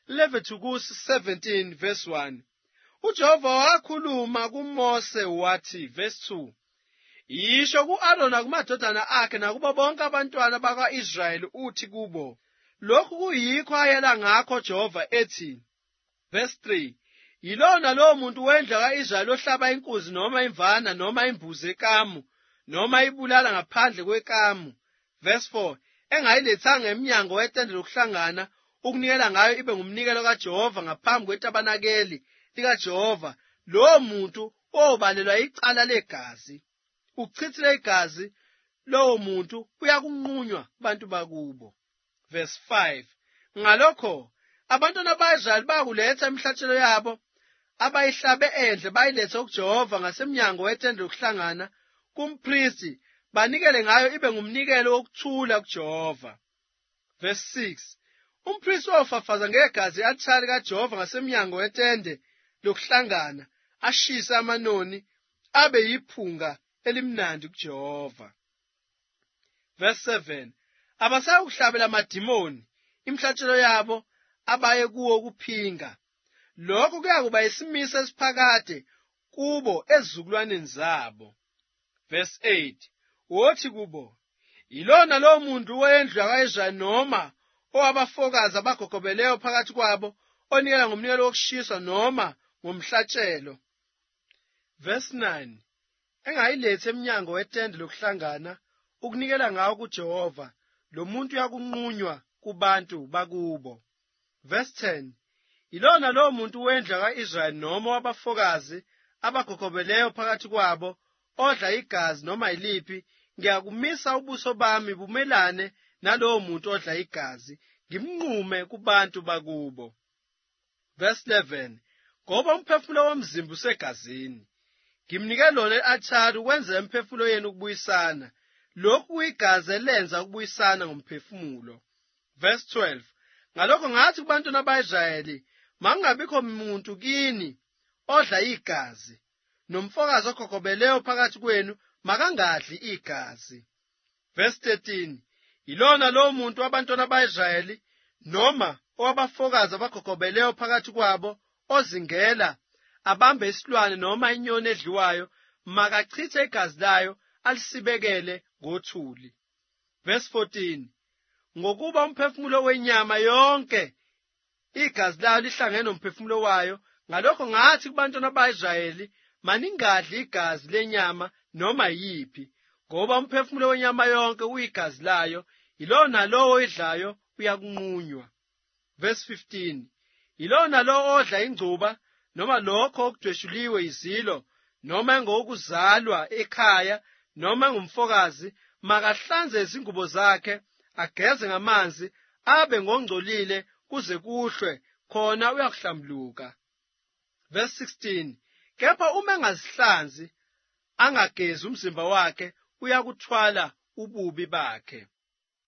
Leviticus 17 verse 1. uJehova wakhuluma kuMose wathi, verse 2, "Yisho ku-Arona kumadodana akhe nakubo bonke abantwana bakwa-Israyeli uthi kubo, lokhu kuyikho ayela ngakho Jehova ethi," verse 3, "Yilona lowo muntu wendlu ka-Israyeli ohlaba inkunzi noma imvana noma imbuzi ekamu noma ibulala ngaphandle kwekamu," verse 4, "engayilethanga emnyango wetende lokuhlangana ukunikela ngayo ibe ngumnikelo kaJehova ngaphambi kwetabanakeli likaJehova, lowo muntu obalelwa icala legazi, uchithile igazi, lowo muntu uyakunqunywa kubantu bakubo." Verse 5, "Ngalokho abantwana baka-Israyeli bakuletha imihlatshelo yabo abayihlabe endle bayilethe kuJehova ngasemnyango wetende lokuhlangana kumphristi, banikele ngayo ibe ngumnikelo wokuthula kuJehova." Verse 6, "Umphristi ofafaza ngegazi i-alithari kaJehova ngasemnyango wetende lokuhlangana, ashise amanoni, abe yiphunga elimnandi kuJehova." Verse 7, "Abasayokuhlabela amadimoni imihlatshelo yabo abaye kuwo kuphinga. Lokho kuyakuba yisimiso esiphakade kubo ezizukulwaneni zabo." Verse 8, "Wothi kubo, yilona lowo muntu wendlu yakwa-Israyeli noma owabafokazi abagogobeleyo phakathi kwabo onikela ngomnikelo wokushiswa noma ngomhlatshelo." Verse 9, "Engayilethi emnyango wetende lokuhlangana ukunikela ngawo kuJehova, lo muntu uyakunqunywa kubantu bakubo." Verse 10, "Yilona lowo muntu wendlu ka-Israyeli noma wabafokazi abagogobeleyo phakathi kwabo odla igazi noma yiliphi, ngiyakumisa ubuso bami bumelane nalowo muntu odla igazi, ngimnqume kubantu bakubo." Verse 11, "Ngoba umphefumulo womzimba usegazini, ngimnike lona i-alithari ukwenzela imphefumulo yenu ukubuyisana. Lokhu kuyigazi elenza ukubuyisana ngomphefumulo." Verse 12, "Ngalokho ngathi kubantwana ba-Israyeli, makungabikho muntu kini odla igazi, nomfokazi ogogobeleyo phakathi kwenu makangadli igazi." Verse 13, "Yilona lowo muntu wabantwana ba-Israyeli noma owabafokazi abagogobeleyo phakathi kwabo ozingela, abambe isilwane noma inyoni edliwayo, makachithe igazi layo alisibekele ngothuli." Verse 14, "Ngokuba umphefumulo wenyama yonke igazi layo lihlangene nomphefumulo wayo, ngalokho ngathi kubantwana ba-Israyeli, maningadli igazi lenyama noma yiphi, ngoba umphefumulo wenyama yonke uyigazi layo, yilona lowo oyidlayo uyakunqunywa." Verse 15, "Yilona lowo odla ingcuba noma lokho okudweshuliwe izilo, noma engokuzalwa ekhaya noma engumfokazi, makahlanze izingubo zakhe, ageze ngamanzi, abe ngongcolile kuze kuhlwe, khona uyakuhlambuluka." Verse 16, "Kepha uma engazihlanzi angagezi umzimba wakhe, uyakuthwala ububi bakhe."